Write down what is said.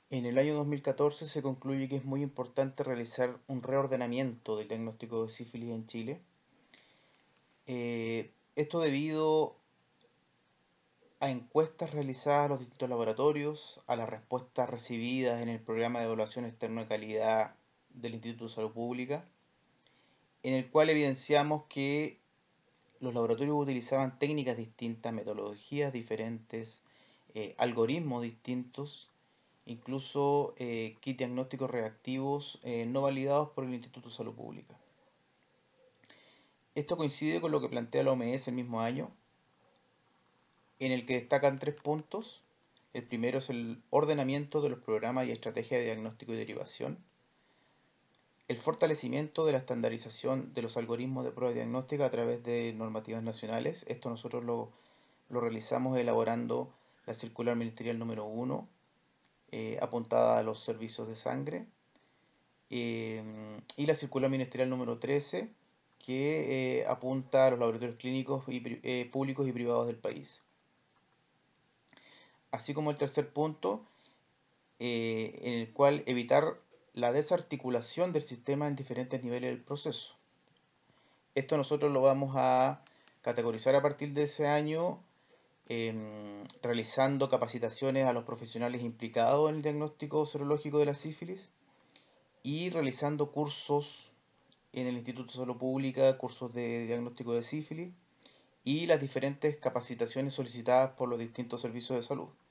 En el año 2014 se concluye que es muy importante realizar un reordenamiento del diagnóstico de sífilis en Chile. Esto debido a encuestas realizadas a los distintos laboratorios, a las respuestas recibidas en el programa de evaluación externa de calidad del Instituto de Salud Pública, en el cual evidenciamos que los laboratorios utilizaban técnicas distintas, metodologías diferentes, algoritmos distintos, incluso kits diagnósticos reactivos no validados por el Instituto de Salud Pública. Esto coincide con lo que plantea la OMS el mismo año, en el que destacan tres puntos. El primero es el ordenamiento de los programas y estrategias de diagnóstico y derivación, el fortalecimiento de la estandarización de los algoritmos de prueba diagnóstica a través de normativas nacionales. Esto nosotros lo realizamos elaborando la circular ministerial número 1, apuntada a los servicios de sangre, y la circular ministerial número 13, que apunta a los laboratorios clínicos públicos y privados del país. Así como el tercer punto, en el cual evitar la desarticulación del sistema en diferentes niveles del proceso. Esto nosotros lo vamos a categorizar a partir de ese año, realizando capacitaciones a los profesionales implicados en el diagnóstico serológico de la sífilis y realizando cursos en el Instituto de Salud Pública, cursos de diagnóstico de sífilis y las diferentes capacitaciones solicitadas por los distintos servicios de salud.